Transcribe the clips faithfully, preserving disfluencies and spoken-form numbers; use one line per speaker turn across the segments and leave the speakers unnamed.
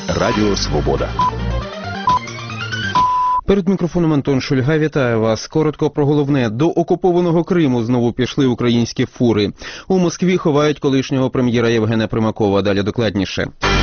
Радіо Свобода.
Перед мікрофоном Антон Шульга, вітаю вас. Коротко про головне. До окупованого Криму знову пішли українські фури. У Москві ховають колишнього прем'єра Євгена Примакова. Далі докладніше.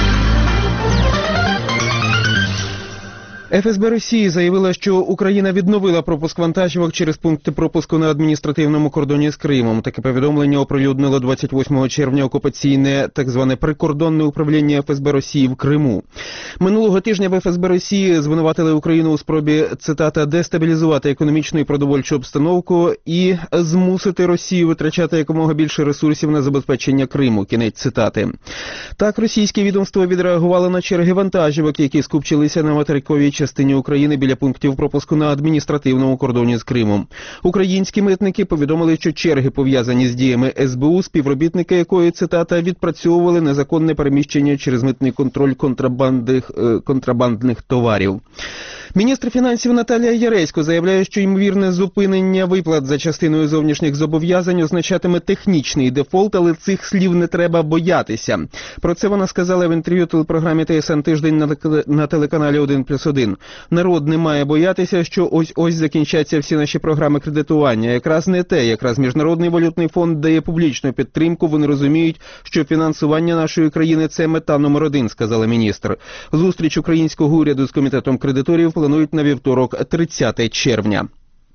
еф ес бе Росії заявила, що Україна відновила пропуск вантажівок через пункти пропуску на адміністративному кордоні з Кримом. Таке повідомлення оприлюднило двадцять восьмого червня окупаційне, так зване прикордонне управління еф ес бе Росії в Криму. Минулого тижня в еф ес бе Росії звинуватили Україну у спробі, цитата, «дестабілізувати економічну і продовольчу обстановку і змусити Росію витрачати якомога більше ресурсів на забезпечення Криму». Кінець цитати. Так, російське відомство відреагувало на черги вантажівок, які скупчилися на материковій частині України біля пунктів пропуску на адміністративному кордоні з Кримом. Українські митники повідомили, що черги, пов'язані з діями ес бе у, співробітники якої, цитата, «відпрацьовували незаконне переміщення через митний контроль контрабандних, е, контрабандних товарів». Міністр фінансів Наталія Яресько заявляє, що ймовірне зупинення виплат за частиною зовнішніх зобов'язань означатиме технічний дефолт, але цих слів не треба боятися. Про це вона сказала в інтерв'ю телепрограмі Те ес ен Тиждень на, на телеканалі один плюс один. Народ не має боятися, що ось-ось закінчаться всі наші програми кредитування. Якраз не те, якраз Міжнародний валютний фонд дає публічну підтримку, вони розуміють, що фінансування нашої країни – це мета номер один, сказала міністр. Зустріч українського уряду з комітетом кредиторів планують на вівторок, тридцятого червня.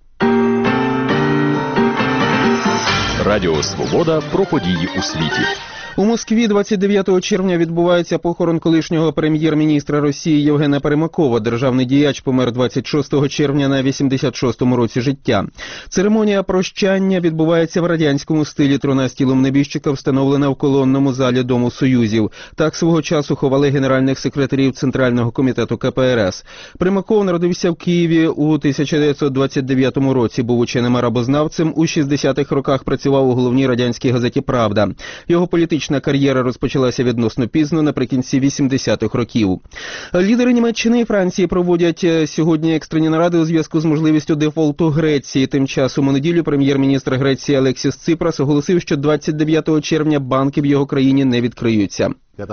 Радіо Свобода про події у світі.
У Москві двадцять дев'ятого червня відбувається похорон колишнього прем'єр-міністра Росії Євгена Примакова. Державний діяч помер двадцять шостого червня на вісімдесят шостому році життя. Церемонія прощання відбувається в радянському стилі. Труна з тілом небіжчика встановлена в колонному залі Дому Союзів. Так свого часу ховали генеральних секретарів Центрального комітету ка пе ер ес. Примаков народився в Києві у тисяча дев'ятсот двадцять дев'ятому році. Був ученим арабознавцем. У шістдесятих роках працював у головній радянській газеті «Правда». Його політична кар'єра розпочалася відносно пізно, наприкінці вісімдесятих років. Лідери Німеччини і Франції проводять сьогодні екстрені наради у зв'язку з можливістю дефолту Греції. Тим часом у неділю прем'єр-міністр Греції Алексіс Ципрас оголосив, що двадцять дев'ятого червня банки в його країні не відкриються.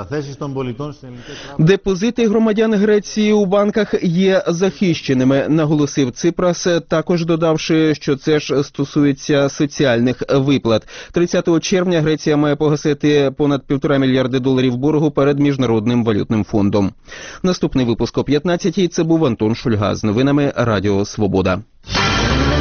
Депозити громадян Греції у банках є захищеними, наголосив Ципрас, також додавши, що це ж стосується соціальних виплат. тридцятого червня Греція має погасити понад півтора мільярди доларів боргу перед Міжнародним валютним фондом. Наступний випуск о п'ятнадцятій. Це був Антон Шульга з новинами Радіо Свобода.